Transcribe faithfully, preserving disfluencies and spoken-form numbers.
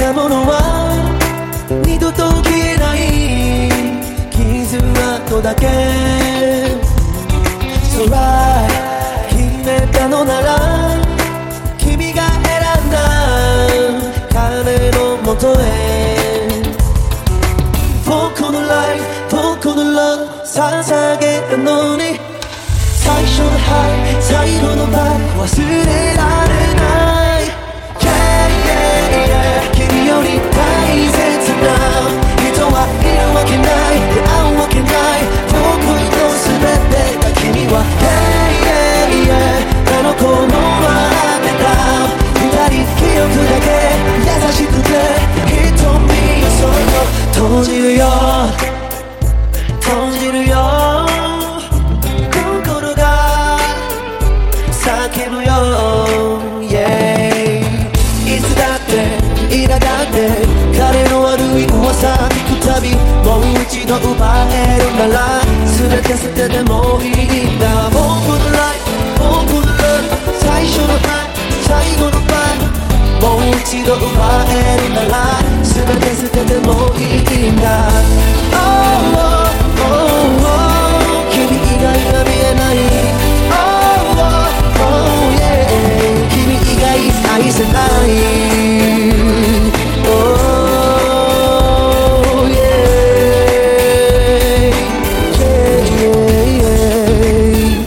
たものは二度と消えない傷跡だけ。 So right 決めたのなら君が選んだ彼のもとへ。僕の life 僕の love 捧げたのに最初の high 最後の vibe 忘れられない。 Yeah yeah yeah 君より大切な人はいるわけない、出会うわけない。僕の全てが君は Yeah yeah yeah あの子の待ってた二人記憶だけ優しくて瞳をそっと閉じるよ閉じるよ。心が叫ぶよ、yeah、いつだって苛立って彼の悪い噂聞くたびもう一度奪えるなら全て捨ててもいいんだ。僕の life 僕の love 最初の high 最後の vibe もう一度奪えるなら全て捨ててもいいんだ。Oh oh oh oh 君以外は見えない